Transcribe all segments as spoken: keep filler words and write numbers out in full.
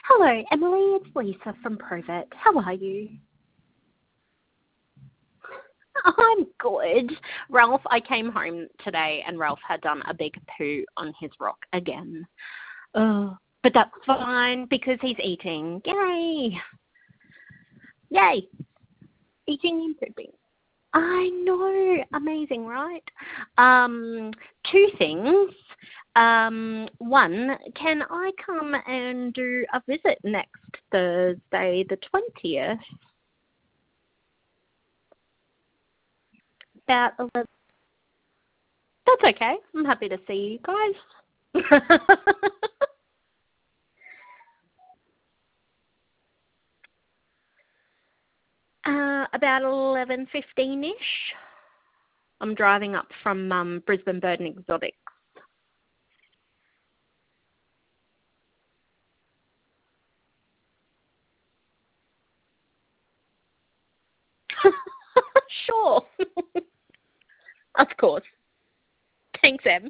Hello, Emily. It's Lisa from Provet. How are you? I'm good. Ralph, I came home today and Ralph had done a big poo on his rock again. Oh, but that's fine because he's eating. Yay! Yay! Eating and pooping. I know. Amazing, right? Um, two things. Um, one, can I come and do a visit next Thursday, the twentieth? About eleven. That's okay. I'm happy to see you guys. uh, about eleven fifteen-ish. I'm driving up from um, Brisbane Bird and Exotics. Sure. Of course. Thanks, Em.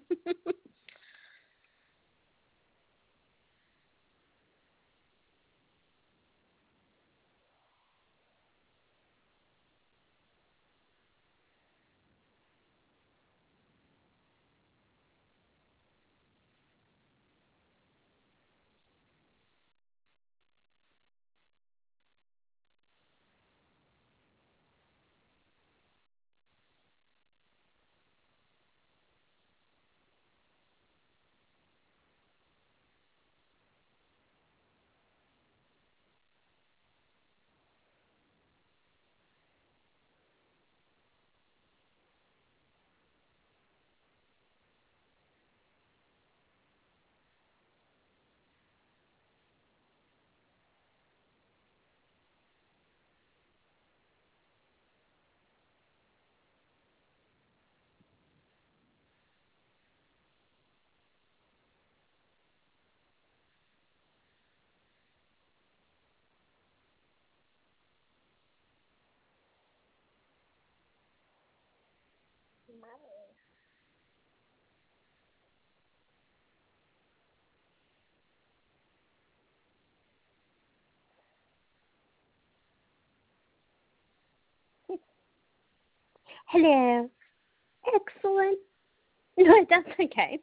Hello. Excellent. No, that's okay.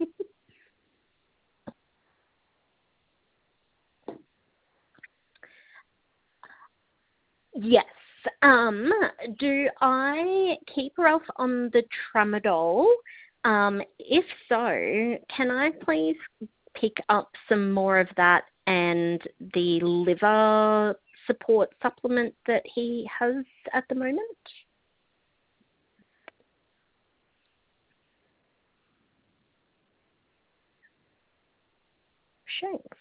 Yes. Um, do I keep Ralph on the tramadol? Um, if so, can I please pick up some more of that and the liver support supplement that he has at the moment? Thanks.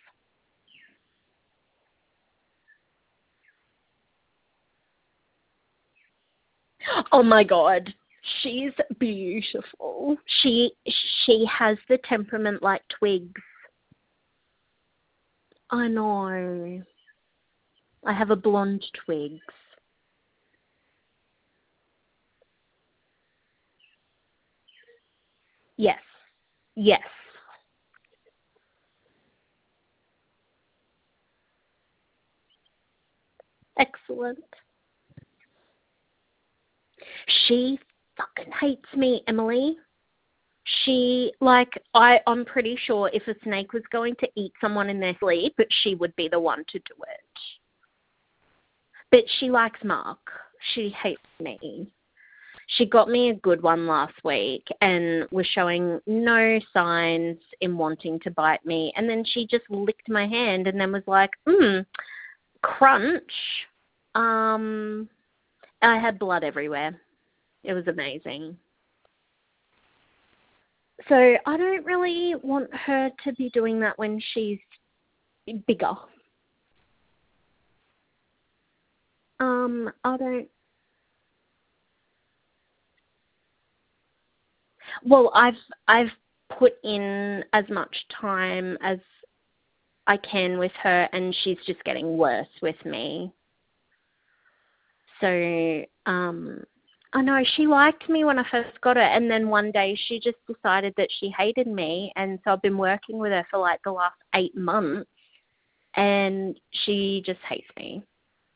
Oh my God. She's beautiful. She she has the temperament like twigs. I know. I have a blonde twigs. Yes. Yes. Excellent. She fucking hates me, Emily. She, like, I, I'm pretty sure if a snake was going to eat someone in their sleep, she would be the one to do it. But she likes Mark. She hates me. She got me a good one last week and was showing no signs in wanting to bite me. And then she just licked my hand and then was like, mmm, crunch. Um, I had blood everywhere. It was amazing. So I don't really want her to be doing that when she's bigger. Um, I don't. Well, I've I've put in as much time as I can with her, and she's just getting worse with me. So, um, I know she liked me when I first got her, and then one day she just decided that she hated me, and so I've been working with her for like the last eight months. and she just hates me.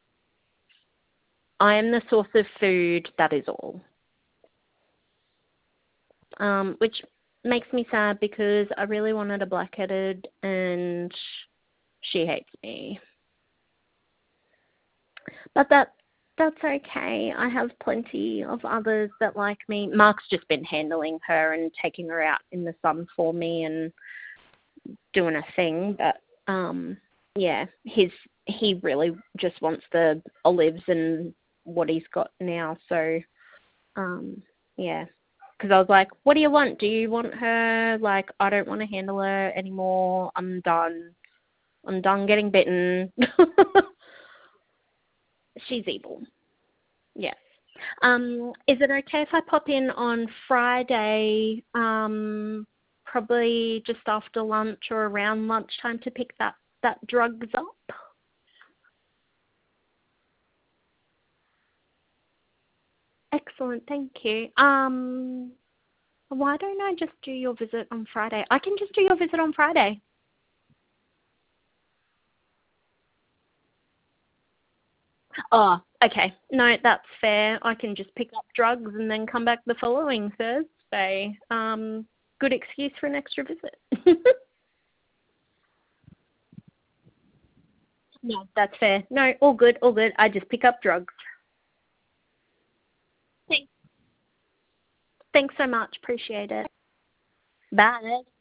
I am the source of food, that is all. Um, which makes me sad because I really wanted a black-headed and she hates me. But that that's okay. I have plenty of others that like me. Mark's just been handling her and taking her out in the sun for me and doing a thing. But um, yeah, his he really just wants the olives and what he's got now. So um, yeah, because I was like, what do you want? Do you want her? Like, I don't want to handle her anymore. I'm done. I'm done getting bitten. She's evil. Yes. Um, is it okay if I pop in on Friday, um, probably just after lunch or around lunchtime to pick that, that drugs up? Excellent, thank you. Um, why don't I just do your visit on Friday? I can just do your visit on Friday. Oh, okay. No, that's fair. I can just pick up drugs and then come back the following Thursday. Um, good excuse for an extra visit. No, that's fair. No, all good, all good. I just pick up drugs. Thanks. Thanks so much. Appreciate it. Bye.